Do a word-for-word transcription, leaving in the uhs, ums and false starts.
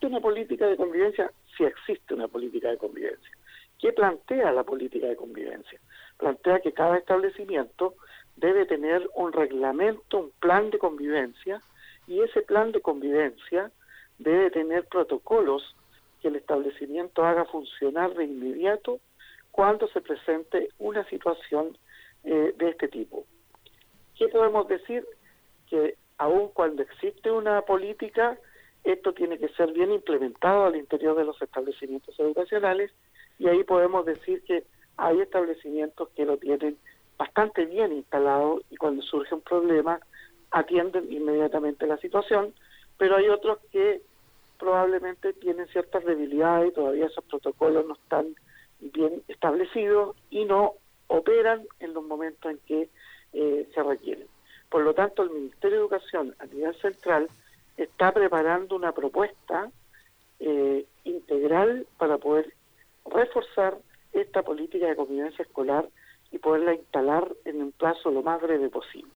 ¿Existe una política de convivencia? Sí existe una política de convivencia. ¿Qué plantea la política de convivencia? Plantea que cada establecimiento debe tener un reglamento, un plan de convivencia, y ese plan de convivencia debe tener protocolos que el establecimiento haga funcionar de inmediato cuando se presente una situación eh, de este tipo. ¿Qué podemos decir? Que aun cuando existe una política, esto tiene que ser bien implementado al interior de los establecimientos educacionales, y ahí podemos decir que hay establecimientos que lo tienen bastante bien instalado y cuando surge un problema atienden inmediatamente la situación, pero hay otros que probablemente tienen ciertas debilidades y todavía esos protocolos no están bien establecidos y no operan en los momentos en que eh, se requieren. Por lo tanto, el Ministerio de Educación a nivel central está preparando una propuesta eh, integral para poder reforzar esta política de convivencia escolar y poderla instalar en un plazo lo más breve posible.